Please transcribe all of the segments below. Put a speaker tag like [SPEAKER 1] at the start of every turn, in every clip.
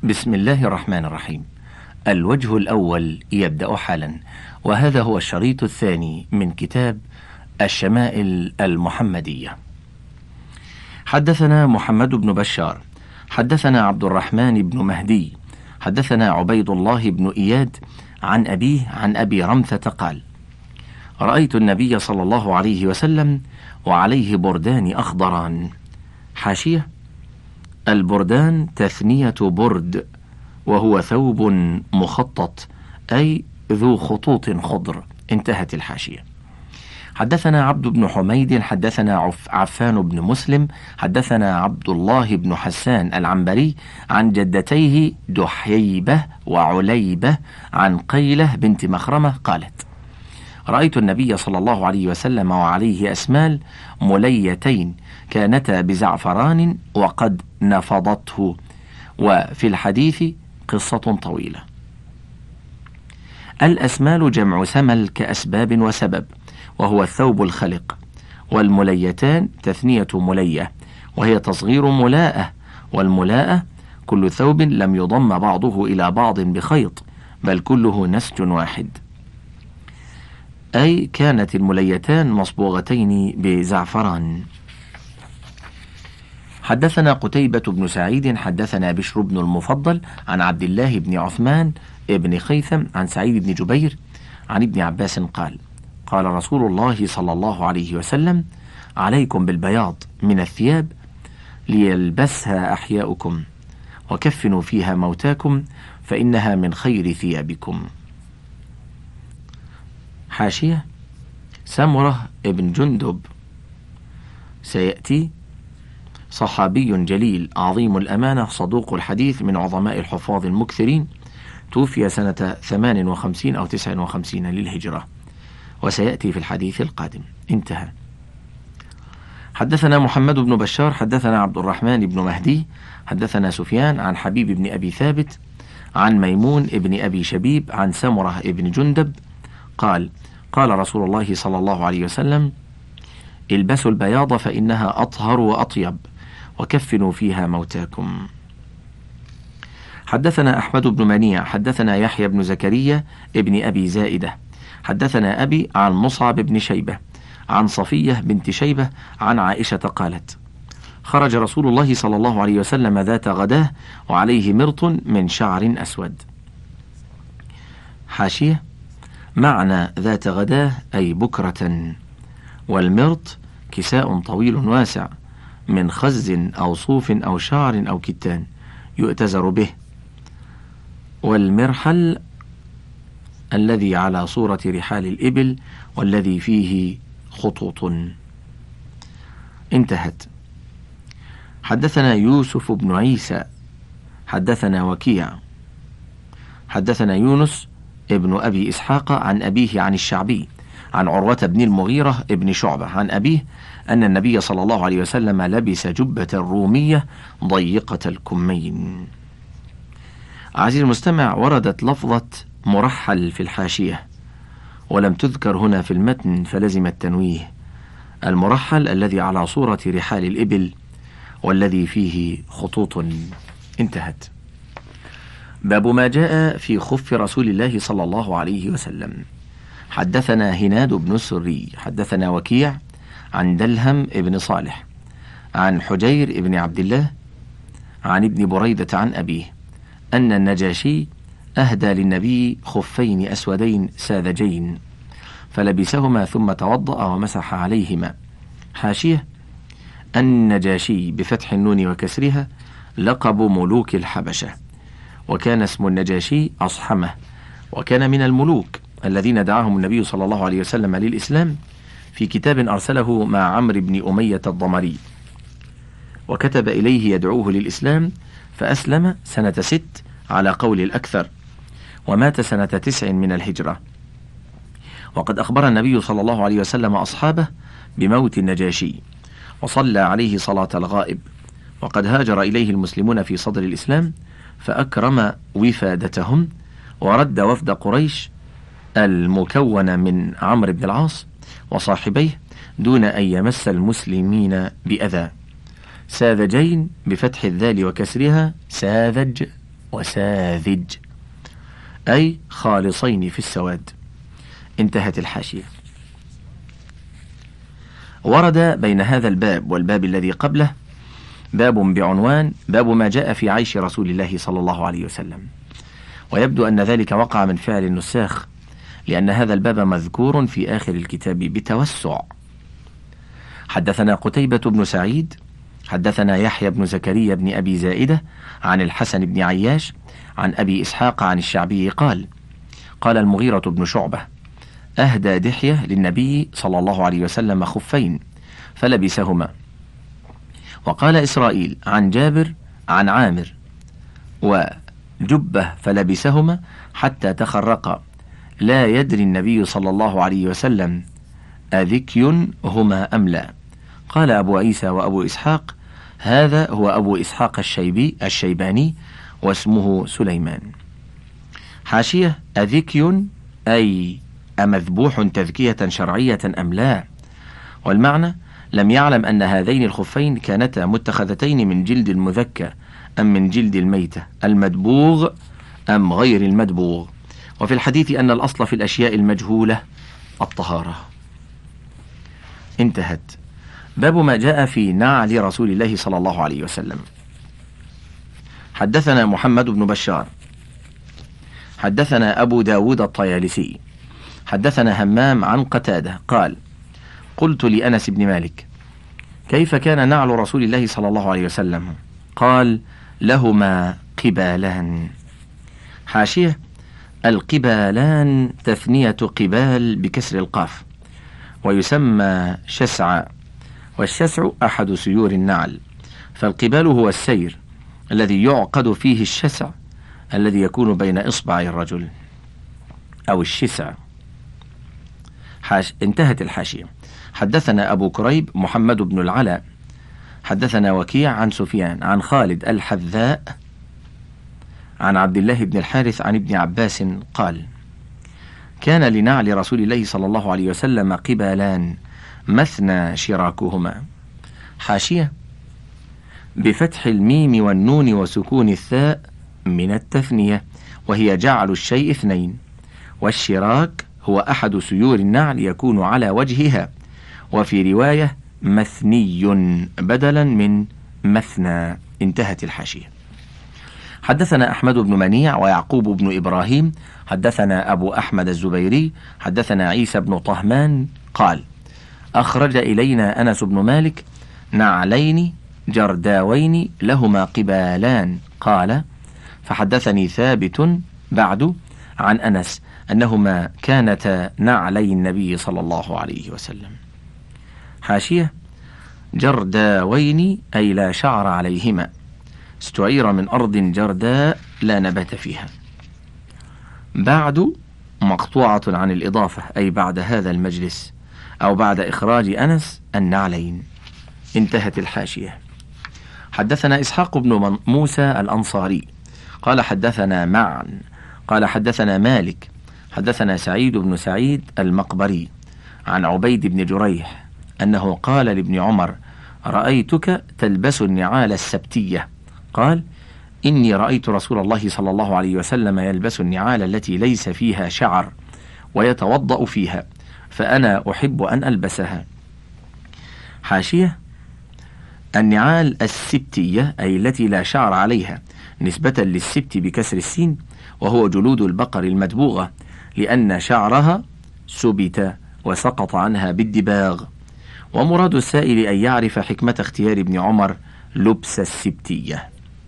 [SPEAKER 1] بسم الله الرحمن الرحيم. الوجه الأول يبدأ حالا، وهذا هو الشريط الثاني من كتاب الشمائل المحمدية. حدثنا محمد بن بشار، حدثنا عبد الرحمن بن مهدي، حدثنا عبيد الله بن إياد عن أبيه عن أبي رمثة قال: رأيت النبي صلى الله عليه وسلم وعليه بردان أخضران. حاشية: البردان تثنية برد، وهو ثوب مخطط أي ذو خطوط خضر. انتهت الحاشية. حدثنا عبد بن حميد، حدثنا عفان بن مسلم، حدثنا عبد الله بن حسان العنبري عن جدتيه دحيبة وعليبة عن قيلة بنت مخرمة قالت: رأيت النبي صلى الله عليه وسلم وعليه أسمال مليتين كانتا بزعفران وقد نفضته. وفي الحديث قصة طويلة. الأسمال جمع سمل كأسباب وسبب، وهو الثوب الخلق. والمليتان تثنية ملية، وهي تصغير ملاءة. والملاءة كل ثوب لم يضم بعضه إلى بعض بخيط، بل كله نسج واحد. أي كانت المليتان مصبوغتين بزعفران. حدثنا قتيبة بن سعيد، حدثنا بشر بن المفضل عن عبد الله بن عثمان بن خيثم عن سعيد بن جبير عن ابن عباس قال: قال رسول الله صلى الله عليه وسلم: عليكم بالبياض من الثياب ليلبسها أحياؤكم، وكفنوا فيها موتاكم، فإنها من خير ثيابكم. حاشية: سمرة بن جندب سيأتي، صحابي جليل عظيم الأمانة صدوق الحديث من عظماء الحفاظ المكثرين، توفي سنة 58 أو 59 للهجرة، وسيأتي في الحديث القادم. انتهى. حدثنا محمد بن بشار، حدثنا عبد الرحمن بن مهدي، حدثنا سفيان عن حبيب بن أبي ثابت عن ميمون بن أبي شبيب عن سمرة بن جندب قال: قال رسول الله صلى الله عليه وسلم: البسوا البياض فإنها أطهر وأطيب، وكفنوا فيها موتاكم. حدثنا أحمد بن منيع، حدثنا يحيى بن زكريا ابن أبي زائدة، حدثنا أبي عن مصعب بن شيبة عن صفية بنت شيبة عن عائشة قالت: خرج رسول الله صلى الله عليه وسلم ذات غداه وعليه مرط من شعر أسود. حاشية: معنى ذات غداه أي بكرة، والمرط كساء طويل واسع من خز أو صوف أو شعر أو كتان يؤتزر به، والمرحل الذي على صورة رحال الإبل والذي فيه خطوط. انتهت. حدثنا يوسف بن عيسى، حدثنا وكيع، حدثنا يونس ابن أبي إسحاق عن أبيه عن الشعبي عن عروة بن المغيرة ابن شعبة عن أبيه أن النبي صلى الله عليه وسلم لبس جبة رومية ضيقة الكمين. عزيزي المستمع، وردت لفظة مرحل في الحاشية ولم تذكر هنا في المتن، فلزم التنويه. المرحل الذي على صورة رحال الإبل والذي فيه خطوط. انتهت. باب ما جاء في خف رسول الله صلى الله عليه وسلم. حدثنا هناد بن السري، حدثنا وكيع عن دلهم ابن صالح عن حجير ابن عبد الله عن ابن بريدة عن أبيه أن النجاشي أهدى للنبي خفين أسودين ساذجين، فلبسهما ثم توضأ ومسح عليهما. حاشية: النجاشي بفتح النون وكسرها لقب ملوك الحبشة، وكان اسم النجاشي أصحمة، وكان من الملوك الذين دعاهم النبي صلى الله عليه وسلم للإسلام في كتاب أرسله مع عمرو بن أمية الضمري، وكتب إليه يدعوه للإسلام، فأسلم سنة 6 على قول الأكثر، ومات سنة 9 من الهجرة. وقد أخبر النبي صلى الله عليه وسلم أصحابه بموت النجاشي، وصلى عليه صلاة الغائب، وقد هاجر إليه المسلمون في صدر الإسلام، فأكرم وفادتهم، ورد وفد قريش المكون من عمرو بن العاص وصاحبيه دون أن يمس المسلمين بأذى. ساذجين بفتح الذال وكسرها ساذج، وساذج، أي خالصين في السواد. انتهت الحاشية. ورد بين هذا الباب والباب الذي قبله باب بعنوان باب ما جاء في عيش رسول الله صلى الله عليه وسلم، ويبدو أن ذلك وقع من فعل النساخ، لأن هذا الباب مذكور في آخر الكتاب بتوسع. حدثنا قتيبة بن سعيد حدثنا يحيى بن زكريا بن أبي زائدة عن الحسن بن عياش عن أبي إسحاق عن الشعبي قال: قال المغيرة بن شعبة: أهدى دحية للنبي صلى الله عليه وسلم خفين فلبسهما. وقال إسرائيل عن جابر عن عامر: وجبة فلبسهما حتى تخرقا، لا يدري النبي صلى الله عليه وسلم أذكي هما أم لا. قال أبو عيسى وأبو إسحاق: هذا هو أبو إسحاق الشيباني واسمه سليمان. حاشية: أذكي أي أمذبوح تذكية شرعية أم لا؟ والمعنى: لم يعلم أن هذين الخفين كانتا متخذتين من جلد المذكى أم من جلد الميتة، المدبوغ أم غير المدبوغ. وفي الحديث أن الأصل في الأشياء المجهولة الطهارة. انتهت. باب ما جاء في نعل رسول الله صلى الله عليه وسلم. حدثنا محمد بن بشار حدثنا أبو داود الطيالسي حدثنا همام عن قتادة قال: قلت لأنس بن مالك: كيف كان نعل رسول الله صلى الله عليه وسلم؟ قال: لهما قبالان. حاشية: القبالان تثنية قبال بكسر القاف، ويسمى شسع، والشسع أحد سيور النعل، فالقبال هو السير الذي يعقد فيه الشسع الذي يكون بين إصبع الرجل أو الشسع. انتهت الحاشية. حدثنا أبو كريب محمد بن العلاء حدثنا وكيع عن سفيان عن خالد الحذاء عن عبد الله بن الحارث عن ابن عباس قال: كان لنعل رسول الله صلى الله عليه وسلم قبالان مثنى شراكهما. حاشية: بفتح الميم والنون وسكون الثاء من التثنية، وهي جعل الشيء اثنين، والشراك هو أحد سيور النعل يكون على وجهها، وفي رواية مثني بدلا من مثنى. انتهت الحاشية. حدثنا أحمد بن منيع ويعقوب بن إبراهيم حدثنا أبو أحمد الزبيري حدثنا عيسى بن طهمان قال: أخرج إلينا أنس بن مالك نعلين جرداوين لهما قبالان. قال: فحدثني ثابت بعد عن أنس أنهما كانتا نعلي النبي صلى الله عليه وسلم. حاشية: جرداوين أي لا شعر عليهما، استعير من أرض جرداء لا نبات فيها. بعد مقطوعة عن الإضافة، أي بعد هذا المجلس أو بعد إخراج أنس النعلين. انتهت الحاشية. حدثنا إسحاق بن موسى الأنصاري قال: حدثنا معا قال: حدثنا مالك حدثنا سعيد بن سعيد المقبري عن عبيد بن جريح أنه قال لابن عمر: رأيتك تلبس النعال السبتية. قال: إني رأيت رسول الله صلى الله عليه وسلم يلبس النعال التي ليس فيها شعر ويتوضأ فيها، فأنا أحب أن ألبسها. حاشية: النعال السبتية أي التي لا شعر عليها، نسبة للسبت بكسر السين، وهو جلود البقر المدبوغة، لأن شعرها سبت وسقط عنها بالدباغ. ومراد السائل أن يعرف حكمة اختيار ابن عمر لبس السبتية.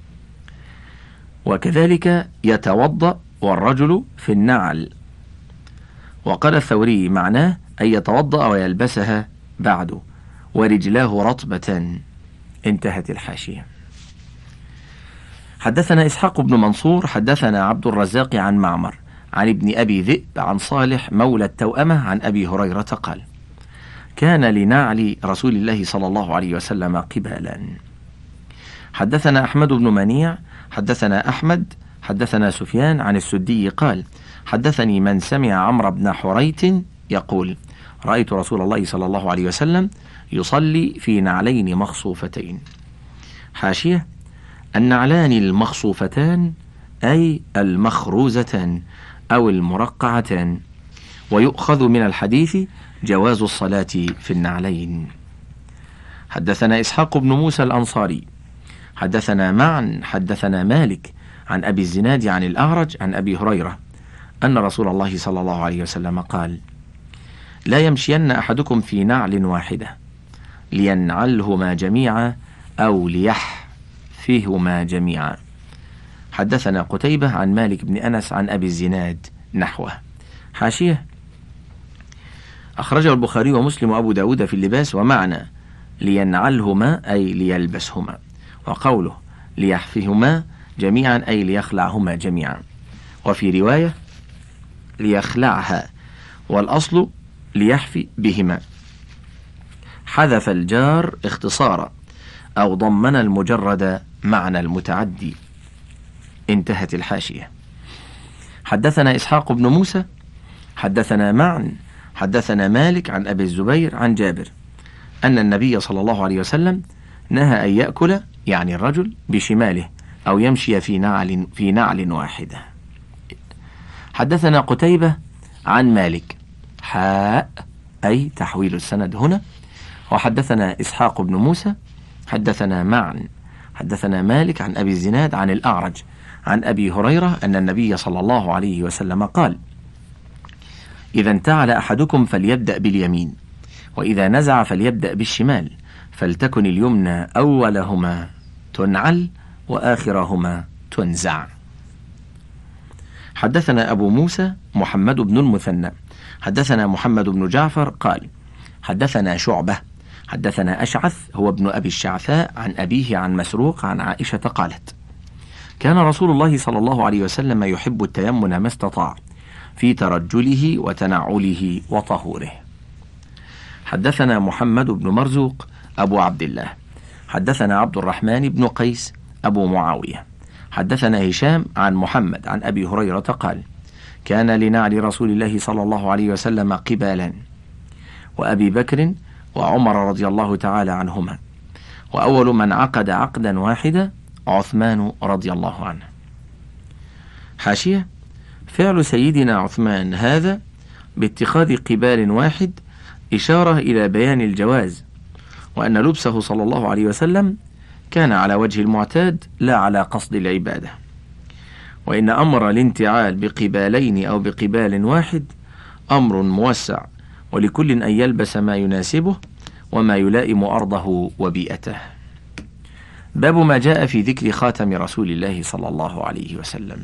[SPEAKER 1] وكذلك يتوضأ والرجل في النعل. وقال الثوري معناه أن يتوضأ ويلبسها بعد ورجلاه رطبة. انتهت الحاشية. حدثنا إسحاق بن منصور حدثنا عبد الرزاق عن معمر عن ابن أبي ذئب عن صالح مولى التوأمة عن أبي هريرة قال: كان لنعل رسول الله صلى الله عليه وسلم قبالا. حدثنا أحمد بن منيع حدثنا أحمد حدثنا سفيان عن السدي قال: حدثني من سمع عمرو بن حريت يقول: رأيت رسول الله صلى الله عليه وسلم يصلي في نعلين مخصوفتين. حاشية: النعلان المخصوفتان أي المخروزة أو المرقعة. ويؤخذ من الحديث جواز الصلاة في النعلين. حدثنا إسحاق بن موسى الأنصاري حدثنا معا حدثنا مالك عن أبي الزناد عن الأعرج عن أبي هريرة أن رسول الله صلى الله عليه وسلم قال: لا يمشين أحدكم في نعل واحدة لينعلهما جميعا أو ليحفهما جميعا. حدثنا قتيبة عن مالك بن أنس عن أبي الزناد نحوه. حاشية: أخرجه البخاري ومسلم وأبو داود في اللباس، ومعنى لينعلهما أي ليلبسهما، وقوله ليحفهما جميعا أي ليخلعهما جميعا، وفي رواية ليخلعها، والأصل ليحفي بهما. حذف الجار اختصارا أو ضمن المجرد معنى المتعدي. انتهت الحاشية. حدثنا إسحاق بن موسى حدثنا معا حدثنا مالك عن أبي الزبير عن جابر أن النبي صلى الله عليه وسلم نهى أن يأكل، يعني الرجل، بشماله أو يمشي في نعل واحدة. حدثنا قتيبة عن مالك أي تحويل السند هنا. وحدثنا إسحاق بن موسى حدثنا معا حدثنا مالك عن أبي الزناد عن الأعرج عن أبي هريرة أن النبي صلى الله عليه وسلم قال: إذا انتعل أحدكم فليبدأ باليمين، وإذا نزع فليبدأ بالشمال، فلتكن اليمنى أولهما تنعل وآخرهما تنزع. حدثنا أبو موسى محمد بن المثنى حدثنا محمد بن جعفر قال: حدثنا شعبة حدثنا أشعث هو ابن أبي الشعثاء عن أبيه عن مسروق عن عائشة قالت: كان رسول الله صلى الله عليه وسلم يحب التيمن ما استطاع في ترجله وتنعله وطهوره. حدثنا محمد بن مرزوق أبو عبد الله حدثنا عبد الرحمن بن قيس أبو معاوية حدثنا هشام عن محمد عن أبي هريرة قال: كان لنعل رسول الله صلى الله عليه وسلم قبالا، وأبي بكر وعمر رضي الله تعالى عنهما، وأول من عقد عقدا واحدا عثمان رضي الله عنه. حاشية: فعل سيدنا عثمان هذا باتخاذ قبال واحد إشارة إلى بيان الجواز، وأن لبسه صلى الله عليه وسلم كان على وجه المعتاد لا على قصد العبادة، وإن أمر الانتعال بقبالين أو بقبال واحد أمر موسع، ولكل أن يلبس ما يناسبه وما يلائم أرضه وبيئته. باب ما جاء في ذكر خاتم رسول الله صلى الله عليه وسلم.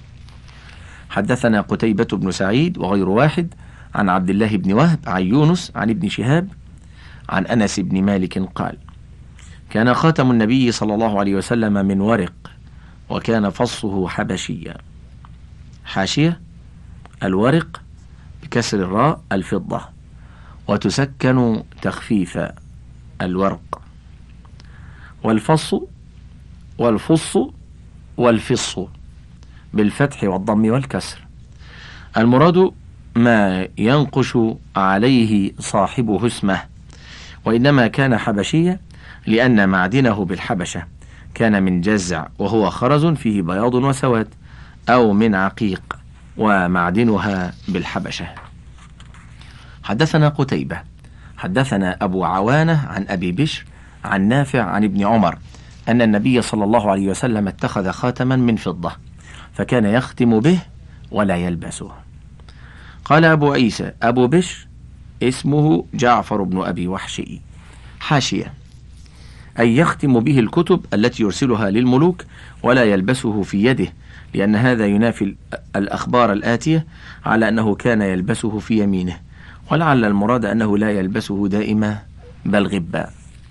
[SPEAKER 1] حدثنا قتيبة بن سعيد وغير واحد عن عبد الله بن وهب عن يونس عن ابن شهاب عن أنس بن مالك قال: كان خاتم النبي صلى الله عليه وسلم من ورق، وكان فصه حبشيا. حاشية: الورق بكسر الراء الفضة، وتسكن تخفيفا الورق، والفص والفص والفص بالفتح والضم والكسر. المراد ما ينقش عليه صاحبه اسمه، وإنما كان حبشيا لأن معدنه بالحبشة كان من جزع، وهو خرز فيه بياض وسواد، أو من عقيق، ومعدنها بالحبشة. حدثنا قتيبة حدثنا أبو عوانة عن أبي بشر عن نافع عن ابن عمر أن النبي صلى الله عليه وسلم اتخذ خاتما من فضة فكان يختم به ولا يلبسه. قال أبو عيسى: أبو بشر اسمه جعفر بن أبي وحشي. حاشية: أي يختم به الكتب التي يرسلها للملوك ولا يلبسه في يده، لأن هذا ينافي الأخبار الآتية على أنه كان يلبسه في يمينه، ولعل المراد أنه لا يلبسه دائما بل غبا.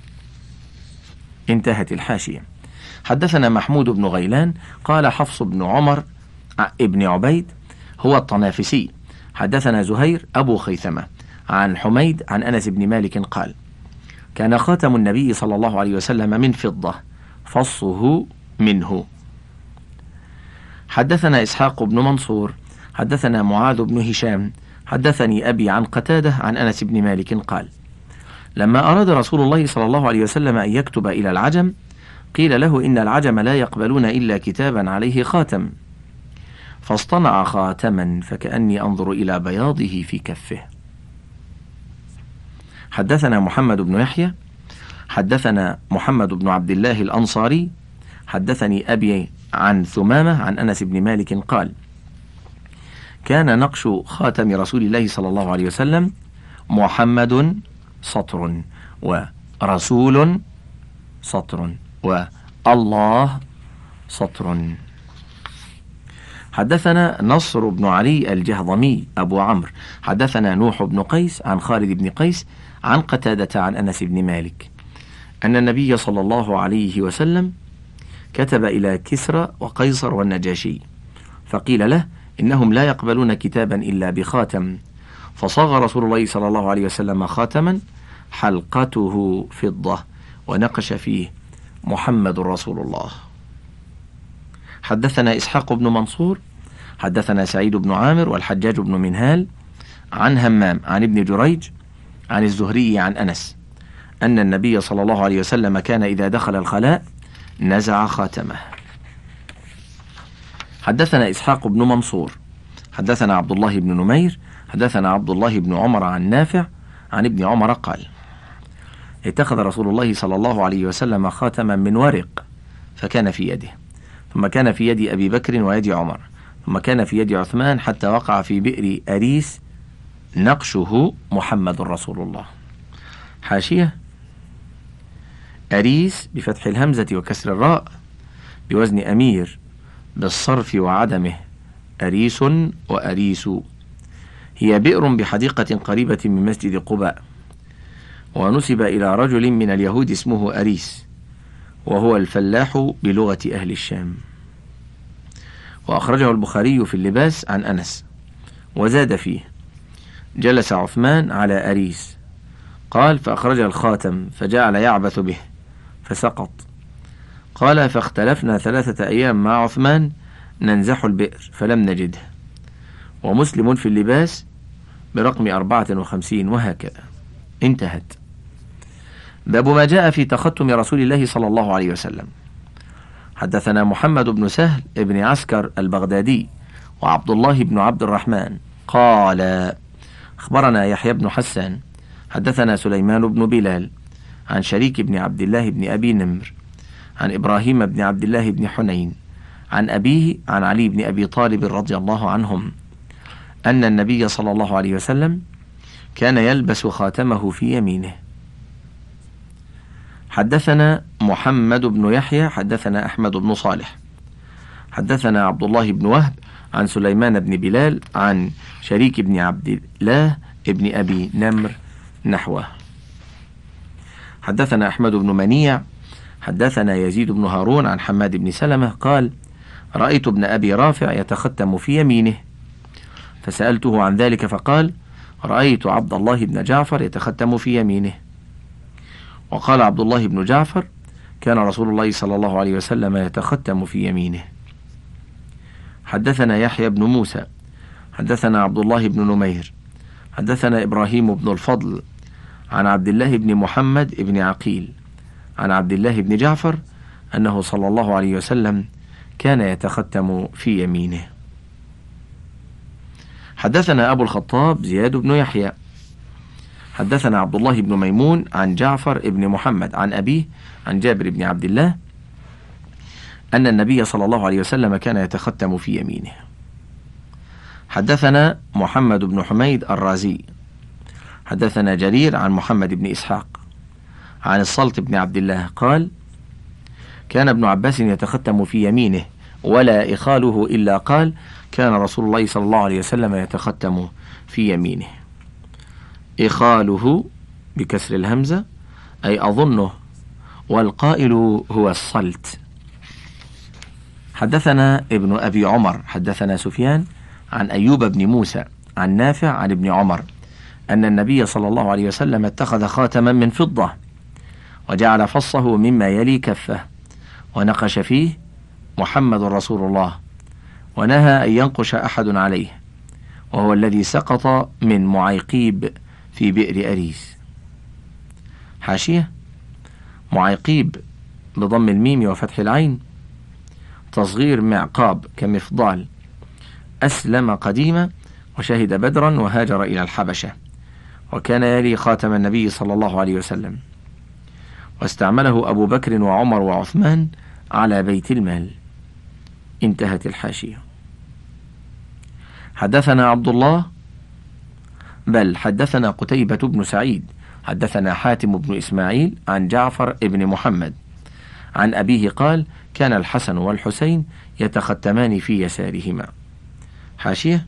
[SPEAKER 1] انتهت الحاشية. حدثنا محمود بن غيلان قال: حفص بن عمر ابن عبيد هو الطنافسي حدثنا زهير أبو خيثمة عن حميد عن أنس بن مالك قال: كان خاتم النبي صلى الله عليه وسلم من فضة فصه منه. حدثنا إسحاق بن منصور حدثنا معاذ بن هشام حدثني أبي عن قتادة عن أنس بن مالك قال: لما أراد رسول الله صلى الله عليه وسلم أن يكتب إلى العجم قيل له: إن العجم لا يقبلون إلا كتابا عليه خاتم، فاصطنع خاتما فكأني أنظر إلى بياضه في كفه. حدثنا محمد بن يحيى حدثنا محمد بن عبد الله الأنصاري حدثني أبي عن ثمامة عن أنس بن مالك قال: كان نقش خاتم رسول الله صلى الله عليه وسلم محمد سطر، ورسول سطر، والله سطر. حدثنا نصر بن علي الجهضمي أبو عمرو حدثنا نوح بن قيس عن خالد بن قيس عن قتادة عن أنس بن مالك أن النبي صلى الله عليه وسلم كتب إلى كسرى وقيصر والنجاشي فقيل له: إنهم لا يقبلون كتابا إلا بخاتم، فصاغ رسول الله صلى الله عليه وسلم خاتما حلقته فضة ونقش فيه محمد رسول الله. حدثنا إسحاق بن منصور حدثنا سعيد بن عامر والحجاج بن منهال عن همام عن ابن جريج عن الزهري عن أنس أن النبي صلى الله عليه وسلم كان إذا دخل الخلاء نزع خاتمه. حدثنا إسحاق بن منصور حدثنا عبد الله بن نمير حدثنا عبد الله بن عمر عن نافع عن ابن عمر قال: اتخذ رسول الله صلى الله عليه وسلم خاتما من ورق فكان في يده، ثم كان في يد أبي بكر ويد عمر، ثم كان في يد عثمان، حتى وقع في بئر أريس نقشه محمد رسول الله. حاشية: أريس بفتح الهمزة وكسر الراء بوزن أمير بالصرف وعدمه، أريس وأريس. هي بئر بحديقة قريبة من مسجد قباء، ونسب إلى رجل من اليهود اسمه أريس، وهو الفلاح بلغة أهل الشام. وأخرجه البخاري في اللباس عن أنس وزاد فيه: جلس عثمان على أريس، قال: فأخرج الخاتم فجعل يعبث به فسقط. قال: فاختلفنا 3 أيام مع عثمان ننزح البئر فلم نجده. ومسلم في اللباس برقم 54 وهكذا. انتهت. باب ما جاء في تختم رسول الله صلى الله عليه وسلم. حدثنا محمد بن سهل ابن عسكر البغدادي وعبد الله بن عبد الرحمن قال: أخبرنا يحيى بن حسان حدثنا سليمان بن بلال عن شريك بن عبد الله بن أبي نمر عن إبراهيم بن عبد الله بن حنين عن أبيه عن علي بن أبي طالب رضي الله عنهم أن النبي صلى الله عليه وسلم كان يلبس خاتمه في يمينه. حدثنا محمد بن يحيى حدثنا أحمد بن صالح حدثنا عبد الله بن وهب عن سليمان بن بلال عن شريك بن عبد الله بن أبي نمر نحوه. حدثنا أحمد بن منيع حدثنا يزيد بن هارون عن حماد بن سلمة قال: رأيت ابن أبي رافع يتختم في يمينه، فسألته عن ذلك فقال: رأيت عبد الله بن جعفر يتختم في يمينه. وقال عبد الله بن جعفر: كان رسول الله صلى الله عليه وسلم يتختم في يمينه. حدثنا يحيى بن موسى حدثنا عبد الله بن نمير حدثنا إبراهيم بن الفضل عن عبد الله بن محمد بن عقيل عن عبد الله بن جعفر أنه صلى الله عليه وسلم كان يتختم في يمينه. حدثنا أبو الخطاب زياد بن يحيى حدثنا عبد الله بن ميمون عن جعفر بن محمد عن أبيه عن جابر بن عبد الله أن النبي صلى الله عليه وسلم كان يتختم في يمينه. حدثنا محمد بن حميد الرازي حدثنا جرير عن محمد بن إسحاق عن الصلت بن عبد الله قال: كان ابن عباس يتختم في يمينه ولا إخاله إلا قال: كان رسول الله صلى الله عليه وسلم يتختم في يمينه. إخاله بكسر الهمزة أي أظنه، والقائل هو الصلت. حدثنا ابن أبي عمر حدثنا سفيان عن أيوب بن موسى عن نافع عن ابن عمر أن النبي صلى الله عليه وسلم اتخذ خاتما من فضة وجعل فصه مما يلي كفه ونقش فيه محمد رسول الله، ونهى أن ينقش أحد عليه، وهو الذي سقط من معيقيب في بئر أريس. حاشية: معيقيب بضم الميم وفتح العين تصغير معقاب كمفضال، أسلم قديما وشهد بدرا وهاجر إلى الحبشة، وكان يلي خاتم النبي صلى الله عليه وسلم، واستعمله أبو بكر وعمر وعثمان على بيت المال. انتهت الحاشية. حدثنا عبد الله حدثنا قتيبة بن سعيد حدثنا حاتم بن إسماعيل عن جعفر بن محمد عن أبيه قال: كان الحسن والحسين يتختمان في يسارهما. حاشية.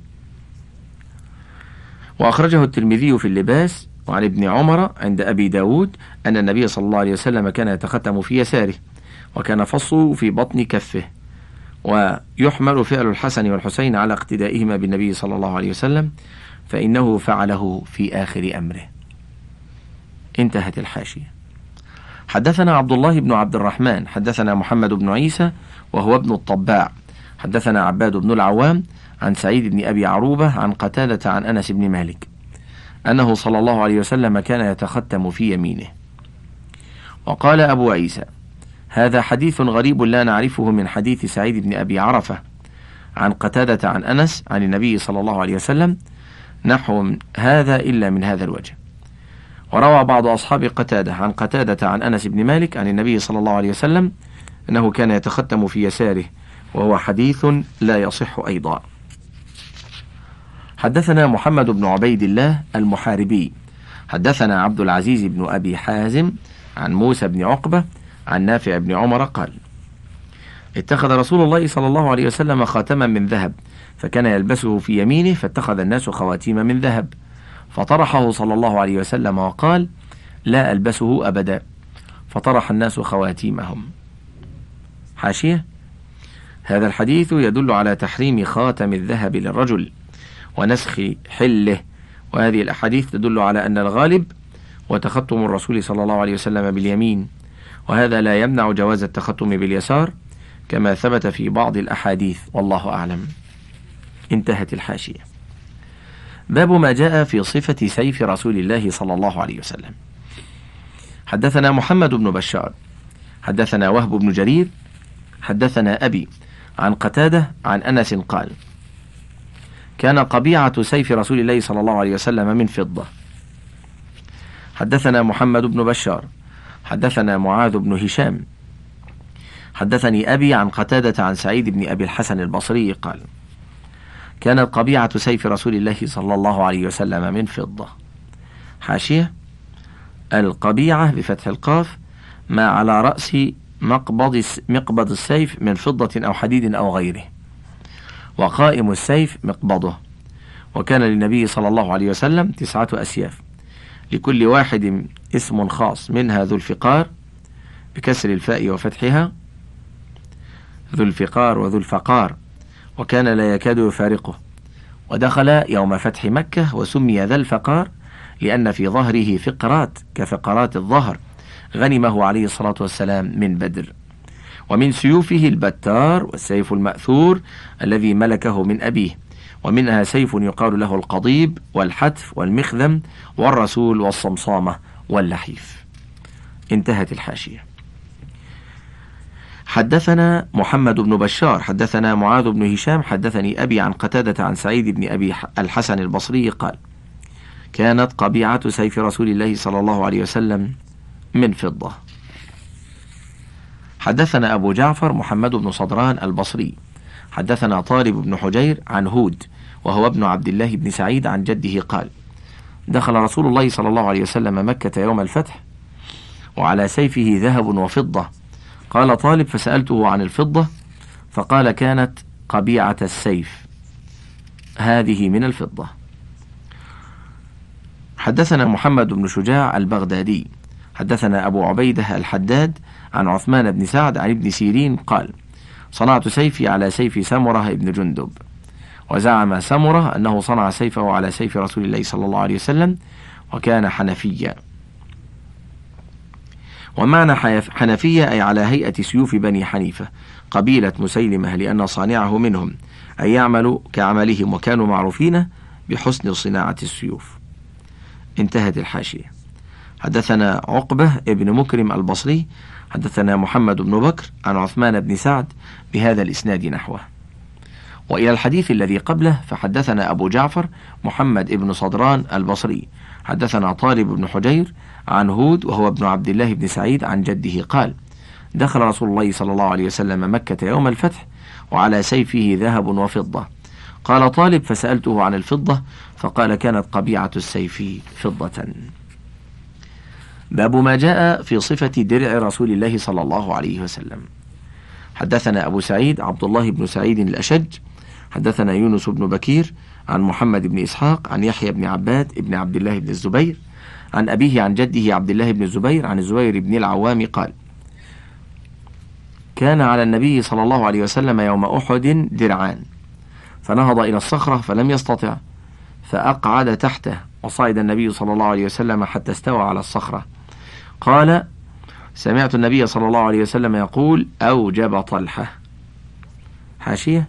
[SPEAKER 1] وأخرجه الترمذي في اللباس وعن ابن عمر عند أبي داود أن النبي صلى الله عليه وسلم كان يتختم في يساره، وكان فصه في بطن كفه، ويحمل فعل الحسن والحسين على اقتدائهما بالنبي صلى الله عليه وسلم، فإنه فعله في آخر أمره. انتهت الحاشية. حدثنا عبد الله بن عبد الرحمن حدثنا محمد بن عيسى وهو ابن الطباع حدثنا عباد بن العوام عن سعيد بن أبي عروبة عن قتادة عن أنس بن مالك أنه صلى الله عليه وسلم كان يتختم في يمينه. وقال أبو عيسى: هذا حديث غريب لا نعرفه من حديث سعيد بن أبي عرفة عن قتادة عن أنس عن النبي صلى الله عليه وسلم نحو هذا إلا من هذا الوجه. وروى بعض أصحاب قتادة عن قتادة عن أنس بن مالك عن النبي صلى الله عليه وسلم أنه كان يتختم في يساره، وهو حديث لا يصح أيضا. حدثنا محمد بن عبيد الله المحاربي حدثنا عبد العزيز بن أبي حازم عن موسى بن عقبة عن نافع بن عمر قال: اتخذ رسول الله صلى الله عليه وسلم خاتما من ذهب، فكان يلبسه في يمينه، فاتخذ الناس خواتيم من ذهب، فطرحه صلى الله عليه وسلم وقال: لا ألبسه أبدا، فطرح الناس خواتيمهم. حاشية. هذا الحديث يدل على تحريم خاتم الذهب للرجل ونسخ حله، وهذه الأحاديث تدل على أن الغالب وتختم الرسول صلى الله عليه وسلم باليمين، وهذا لا يمنع جواز التختم باليسار كما ثبت في بعض الأحاديث، والله أعلم. انتهت الحاشية. باب ما جاء في صفة سيف رسول الله صلى الله عليه وسلم. حدثنا محمد بن بشار حدثنا وهب بن جرير حدثنا أبي عن قتادة عن أنس قال: كان قبيعة سيف رسول الله صلى الله عليه وسلم من فضة. حدثنا محمد بن بشار حدثنا معاذ بن هشام حدثني أبي عن قتادة عن سعيد بن أبي الحسن البصري قال: كانت قبيعة سيف رسول الله صلى الله عليه وسلم من فضة. حاشية. القبيعة بفتح القاف ما على رأس مقبض السيف من فضة أو حديد أو غيره، وقائم السيف مقبضه. وكان للنبي صلى الله عليه وسلم 9 أسياف، لكل واحد اسم خاص، منها ذو الفقار بكسر الفاء وفتحها، ذو الفقار وذو الفقار، وكان لا يكاد يفارقه. ودخل يوم فتح مكة وسمي ذا الفقار لأن في ظهره فقرات كفقرات الظهر غنمه عليه الصلاة والسلام من بدر. ومن سيوفه البتار والسيف المأثور الذي ملكه من أبيه، ومنها سيف يقال له القضيب والحتف والمخذم والرسول والصمصامة واللحيف. انتهت الحاشية. حدثنا محمد بن بشار حدثنا معاذ بن هشام حدثني أبي عن قتادة عن سعيد بن أبي الحسن البصري قال: كانت قبيعة سيف رسول الله صلى الله عليه وسلم من فضة. حدثنا أبو جعفر محمد بن صدران البصري حدثنا طالب بن حجير عن هود وهو ابن عبد الله بن سعيد عن جده قال: دخل رسول الله صلى الله عليه وسلم مكة يوم الفتح وعلى سيفه ذهب وفضة. قال طالب: فسألته عن الفضة فقال: كانت قبيعة السيف هذه من الفضة. حدثنا محمد بن شجاع البغدادي حدثنا أبو عبيدة الحداد عن عثمان بن سعد عن ابن سيرين قال: صنعت سيفي على سيف سمرة بن جندب. وزعم سمرة أنه صنع سيفه على سيف رسول الله صلى الله عليه وسلم وكان حنفيا. ومعنى حنفية أي على هيئة سيوف بني حنيفة قبيلة مسيلمة، لأن صانعه منهم أي يعمل كعملهم، وكانوا معروفين بحسن صناعة السيوف. انتهت الحاشية. حدثنا عقبة ابن مكرم البصري حدثنا محمد بن بكر عن عثمان بن سعد بهذا الإسناد نحوه. وإلى الحديث الذي قبله فحدثنا أبو جعفر محمد بن صدران البصري حدثنا طالب بن حجير عن هود وهو ابن عبد الله بن سعيد عن جده قال: دخل رسول الله صلى الله عليه وسلم مكة يوم الفتح وعلى سيفه ذهب وفضة. قال طالب: فسألته عن الفضة فقال: كانت قبيعة السيف فضة. باب ما جاء في صفة درع رسول الله صلى الله عليه وسلم. حدثنا أبو سعيد عبد الله بن سعيد الأشج حدثنا يونس بن بكير عن محمد بن إسحاق عن يحيى بن عباد بن عبد الله بن الزبير عن أبيه عن جده عبد الله بن الزبير عن الزبير بن العوام قال: كان على النبي صلى الله عليه وسلم يوم أحد درعان، فنهض إلى الصخرة فلم يستطع فأقعد تحته، وصعد النبي صلى الله عليه وسلم حتى استوى على الصخرة. قال: سمعت النبي صلى الله عليه وسلم يقول: أوجب طلحة. حاشية: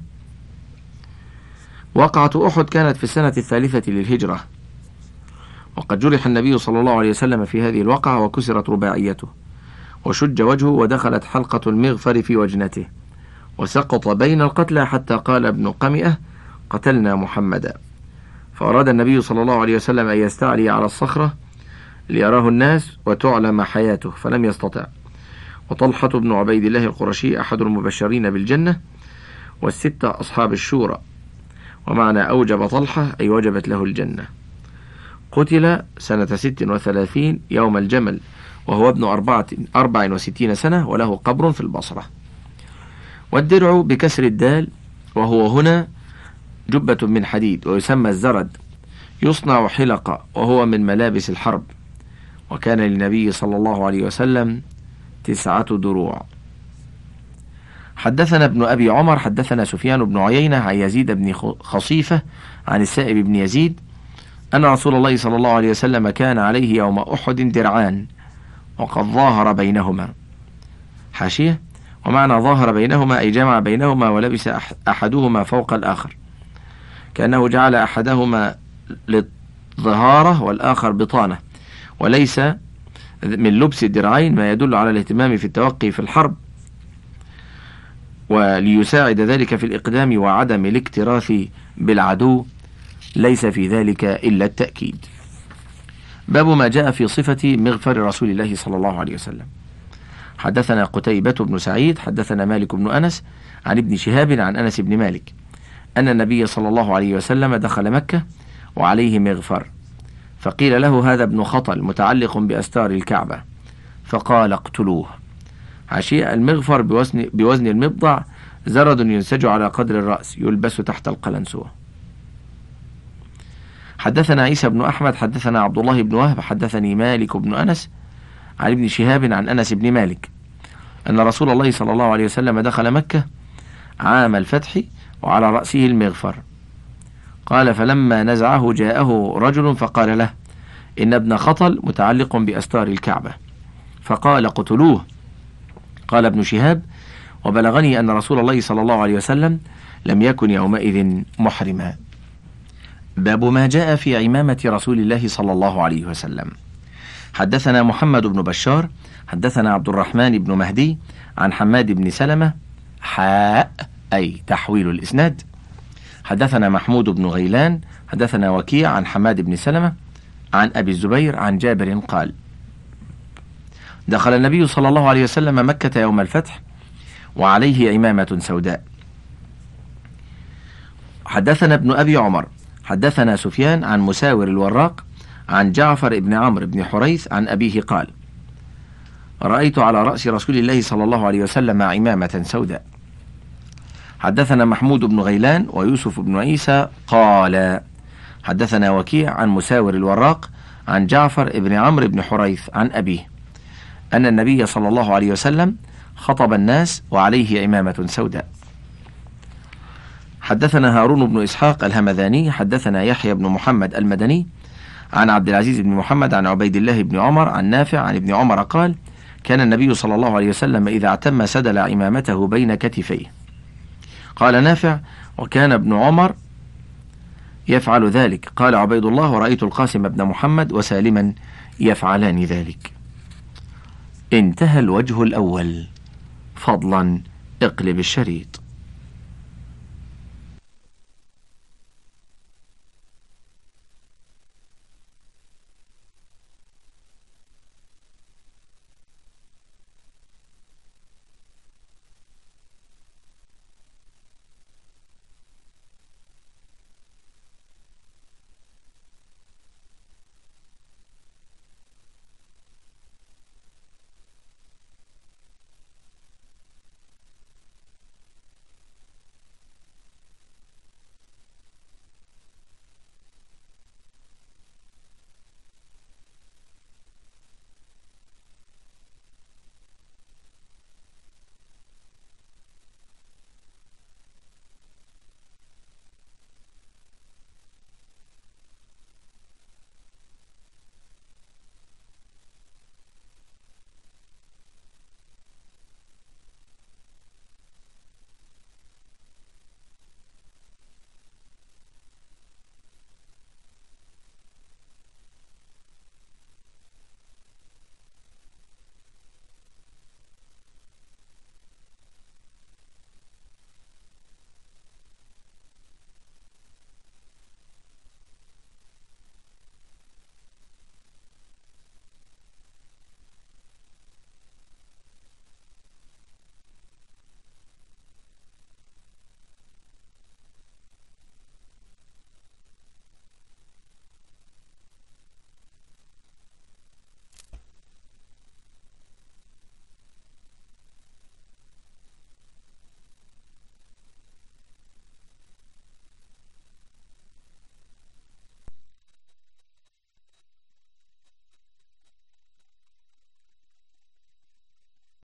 [SPEAKER 1] وقعة أحد كانت في السنة 3 للهجرة، وقد جرح النبي صلى الله عليه وسلم في هذه الوقعة وكسرت رباعيته وشج وجهه ودخلت حلقة المغفر في وجنته وسقط بين القتلى حتى قال ابن قمئة: قتلنا محمدا. فأراد النبي صلى الله عليه وسلم أن يستعلي على الصخرة ليراه الناس وتعلم حياته فلم يستطع. وطلحة بن عبيد الله القرشي أحد المبشرين بالجنة والستة أصحاب الشورى، ومعنى أوجب طلحة أي وجبت له الجنة. قتل سنة 36 يوم الجمل وهو ابن 64 سنة وله قبر في البصرة. والدرع بكسر الدال وهو هنا جبة من حديد ويسمى الزرد، يصنع حلقة وهو من ملابس الحرب. وكان للنبي صلى الله عليه وسلم 9 دروع. حدثنا ابن أبي عمر حدثنا سفيان بن عيينة عن يزيد بن خصيفة عن السائب بن يزيد أن رسول الله صلى الله عليه وسلم كان عليه يوم أحد درعان وقد ظاهر بينهما. حاشية: ومعنى ظاهر بينهما أي جمع بينهما ولبس أحدهما فوق الآخر، كأنه جعل أحدهما للظهارة والآخر بطانة، وليس من لبس الدرعين ما يدل على الاهتمام في التوقي في الحرب وليساعد ذلك في الإقدام وعدم الاكتراث بالعدو، ليس في ذلك إلا التأكيد. باب ما جاء في صفة مغفر رسول الله صلى الله عليه وسلم. حدثنا قتيبة بن سعيد حدثنا مالك بن أنس عن ابن شهاب عن أنس بن مالك أن النبي صلى الله عليه وسلم دخل مكة وعليه مغفر، فقيل له: هذا ابن خطل متعلق بأستار الكعبة، فقال: اقتلوه. عشية: المغفر بوزن المبضع، زرد ينسج على قدر الرأس يلبس تحت القلنسوة. حدثنا عيسى بن أحمد حدثنا عبد الله بن وهب حدثني مالك بن أنس عن ابن شهاب عن أنس بن مالك أن رسول الله صلى الله عليه وسلم دخل مكة عام الفتح وعلى رأسه المغفر. قال: فلما نزعه جاءه رجل فقال له: إن ابن خطل متعلق بأستار الكعبة، فقال: اقتلوه. قال ابن شهاب: وبلغني أن رسول الله صلى الله عليه وسلم لم يكن يومئذ محرما. باب ما جاء في عمامة رسول الله صلى الله عليه وسلم. حدثنا محمد بن بشار حدثنا عبد الرحمن بن مهدي عن حماد بن سلمة أي تحويل الإسناد. حدثنا محمود بن غيلان حدثنا وكيع عن حماد بن سلمة عن أبي الزبير عن جابر قال: دخل النبي صلى الله عليه وسلم مكة يوم الفتح وعليه عمامة سوداء. حدثنا ابن أبي عمر حدثنا سفيان عن مساور الوراق عن جعفر بن عمرو بن حريث عن أبيه قال: رأيت على رأس رسول الله صلى الله عليه وسلم عمامة سوداء. حدثنا محمود بن غيلان ويوسف بن عيسى قال: حدثنا وكيع عن مساور الوراق عن جعفر بن عمرو بن حريث عن أبيه أن النبي صلى الله عليه وسلم خطب الناس وعليه عمامة سوداء. حدثنا هارون بن إسحاق الهمذاني حدثنا يحيى بن محمد المدني عن عبد العزيز بن محمد عن عبيد الله بن عمر عن نافع عن ابن عمر قال: كان النبي صلى الله عليه وسلم إذا اعتم سدل عمامته بين كتفيه. قال نافع: وكان ابن عمر يفعل ذلك. قال عبيد الله: ورأيت القاسم بن محمد وسالما يفعلان ذلك. انتهى الوجه الأول. فضلا اقلب الشريط.